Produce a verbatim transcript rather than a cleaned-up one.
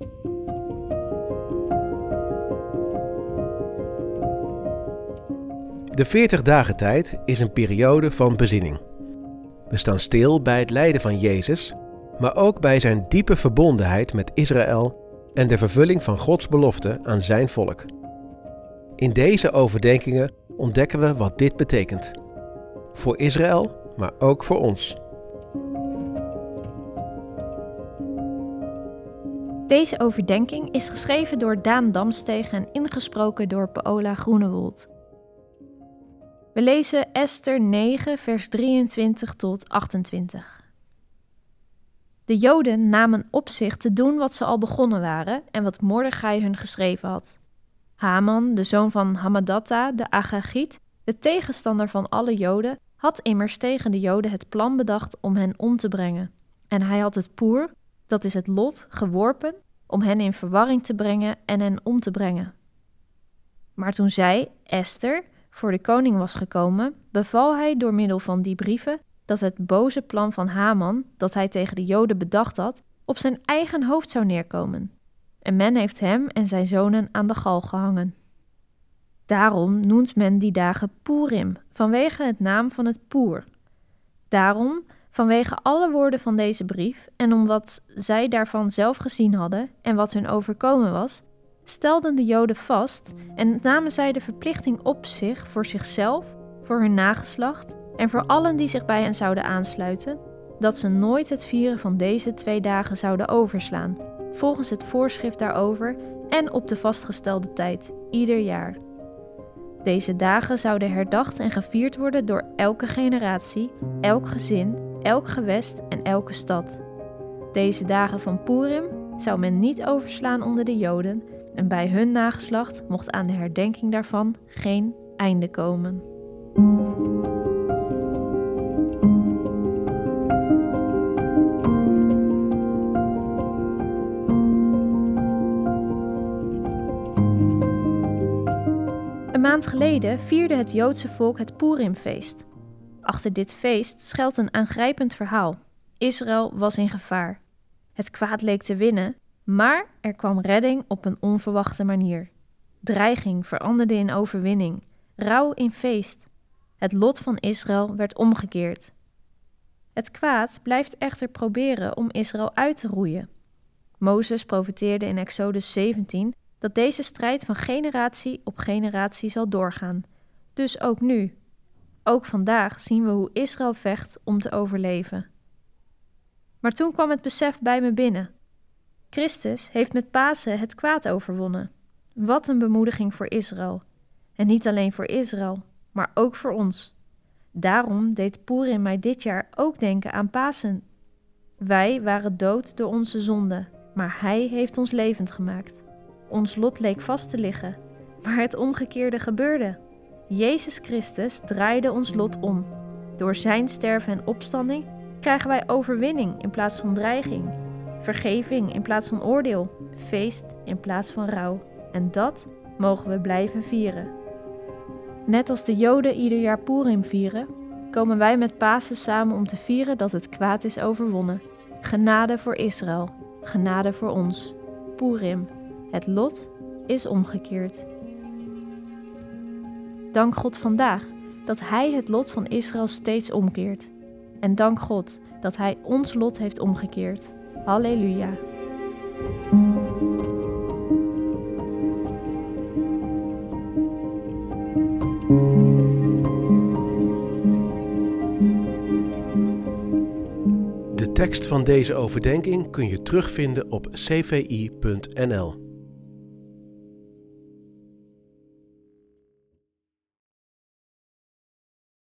De veertig dagen tijd is een periode van bezinning. We staan stil bij het lijden van Jezus, maar ook bij zijn diepe verbondenheid met Israël en de vervulling van Gods belofte aan zijn volk. In deze overdenkingen ontdekken we wat dit betekent. Voor Israël, maar ook voor ons. Deze overdenking is geschreven door Daan Damstegen en ingesproken door Paola Groenewold. We lezen Ester negen, vers drieëntwintig tot achtentwintig. De Joden namen op zich te doen wat ze al begonnen waren en wat Mordechai hun geschreven had. Haman, de zoon van Hammedatha, de Agagiet, de tegenstander van alle Joden, had immers tegen de Joden het plan bedacht om hen om te brengen. En hij had het poer, dat is het lot, geworpen om hen in verwarring te brengen en hen om te brengen. Maar toen zij, Ester, voor de koning was gekomen, beval hij door middel van die brieven dat het boze plan van Haman, dat hij tegen de Joden bedacht had, op zijn eigen hoofd zou neerkomen. En men heeft hem en zijn zonen aan de galg gehangen. Daarom noemt men die dagen Purim, vanwege het naam van het poer. Daarom, vanwege alle woorden van deze brief en om wat zij daarvan zelf gezien hadden en wat hun overkomen was, stelden de Joden vast en namen zij de verplichting op zich voor zichzelf, voor hun nageslacht en voor allen die zich bij hen zouden aansluiten, dat ze nooit het vieren van deze twee dagen zouden overslaan, volgens het voorschrift daarover en op de vastgestelde tijd, ieder jaar. Deze dagen zouden herdacht en gevierd worden door elke generatie, elk gezin, elk gewest en elke stad. Deze dagen van Purim zou men niet overslaan onder de Joden en bij hun nageslacht mocht aan de herdenking daarvan geen einde komen. Een maand geleden vierde het Joodse volk het Purimfeest. Achter dit feest schuilt een aangrijpend verhaal. Israël was in gevaar. Het kwaad leek te winnen, maar er kwam redding op een onverwachte manier. Dreiging veranderde in overwinning, rouw in feest. Het lot van Israël werd omgekeerd. Het kwaad blijft echter proberen om Israël uit te roeien. Mozes profeteerde in Exodus zeventien dat deze strijd van generatie op generatie zal doorgaan. Dus ook nu. Ook vandaag zien we hoe Israël vecht om te overleven. Maar toen kwam het besef bij me binnen. Christus heeft met Pasen het kwaad overwonnen. Wat een bemoediging voor Israël. En niet alleen voor Israël, maar ook voor ons. Daarom deed Purim mij dit jaar ook denken aan Pasen. Wij waren dood door onze zonde, maar Hij heeft ons levend gemaakt. Ons lot leek vast te liggen, maar het omgekeerde gebeurde. Jezus Christus draaide ons lot om. Door zijn sterven en opstanding krijgen wij overwinning in plaats van dreiging, vergeving in plaats van oordeel, feest in plaats van rouw. En dat mogen we blijven vieren. Net als de Joden ieder jaar Purim vieren, komen wij met Pasen samen om te vieren dat het kwaad is overwonnen. Genade voor Israël, genade voor ons. Purim, het lot is omgekeerd. Dank God vandaag dat Hij het lot van Israël steeds omkeert. En dank God dat Hij ons lot heeft omgekeerd. Halleluja. De tekst van deze overdenking kun je terugvinden op c v i punt n l.